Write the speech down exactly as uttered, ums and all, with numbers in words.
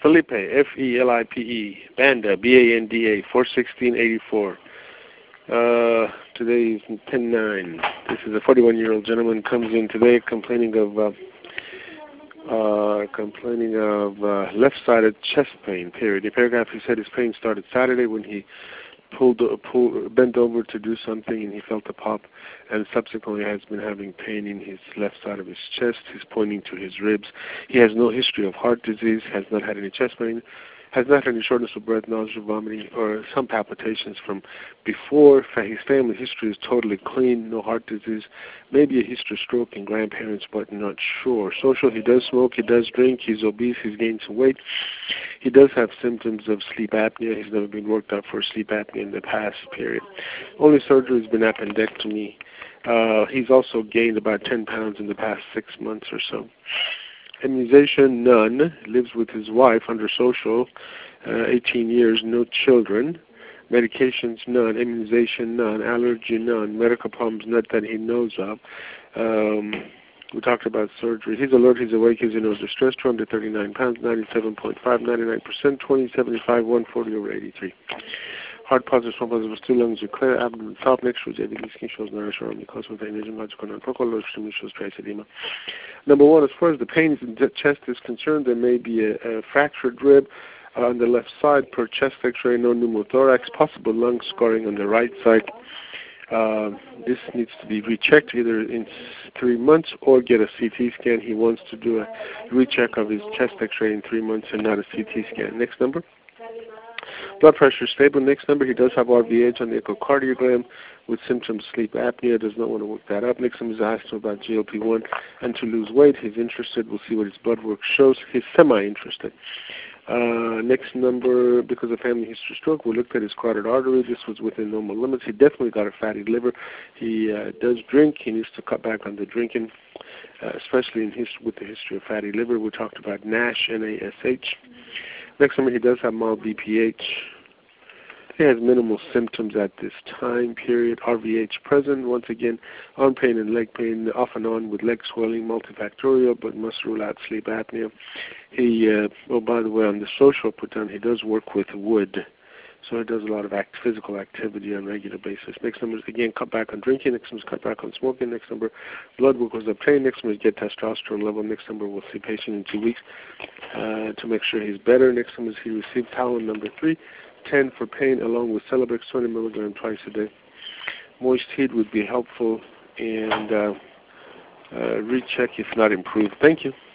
Felipe, F E L I P E, Banda, B A N D A, four sixteen eighty-four. Uh, today is ten nine. This is a forty-one-year-old gentleman comes in today complaining of uh, uh, complaining of uh, left-sided chest pain. Period. In the paragraph, he said his pain started Saturday when he pulled, uh, pulled bent over to do something and he felt a pop, and subsequently has been having pain in his left side of his chest. He's pointing to his ribs. He has no history of heart disease, has not had any chest pain, has not had any shortness of breath, nausea, vomiting, or some palpitations from before. His family history is totally clean, no heart disease, maybe a history of stroke in grandparents, but not sure. Social, he does smoke, he does drink, he's obese, he's gained some weight. He does have symptoms of sleep apnea. He's never been worked up for sleep apnea in the past period. Only surgery has been appendectomy. Uh, he's also gained about ten pounds in the past six months or so. Immunization, none. Lives with his wife under social, uh, eighteen years, no children. Medications, none. Immunization, none. Allergy, none. Medical problems, not that he knows of. Um, we talked about surgery. He's alert, he's awake, he's in no distress. two hundred thirty-nine pounds, ninety-seven point five, ninety-nine percent, twenty, seventy-five, one forty over eighty-three. Heart positive, swamp positive, two lungs are clear, abdomen top, next shows everything, skin shows nourish around the close with aneurysm, logical non-focal, low extremely shows trace edema. Number one, as far as the pain in the chest is concerned, there may be a, a fractured rib uh, on the left side per chest x-ray, no pneumothorax, possible lung scarring on the right side. Uh, this needs to be rechecked either in three months or get a C T scan. He wants to do a recheck of his chest x-ray in three months and not a C T scan. Next number. Blood pressure stable. Next number, he does have R V H on the echocardiogram with symptoms of sleep apnea. Does not want to work that up. Next number is asked him about G L P one and to lose weight. He's interested. We'll see what his blood work shows. He's semi-interested. Uh, next number, because of family history of stroke, we looked at his carotid artery. This was within normal limits. He definitely got a fatty liver. He uh, does drink. He needs to cut back on the drinking, uh, especially in his, with the history of fatty liver. We talked about NASH, N A S H. Next number, he does have mild B P H. He has minimal symptoms at this time period. R V H present. Once again, arm pain and leg pain, off and on with leg swelling, multifactorial, but must rule out sleep apnea. He, uh, oh, by the way, on the social put down, he does work with wood. So he does a lot of act, physical activity on a regular basis. Next number is, again, cut back on drinking. Next number is cut back on smoking. Next number, blood work was obtained. Next number is get testosterone level. Next number, we'll see patient in two weeks uh, to make sure he's better. Next number is he received Talon number three, ten for pain, along with Celebrex, twenty milligrams twice a day. Moist heat would be helpful, and uh, uh, recheck if not improved. Thank you.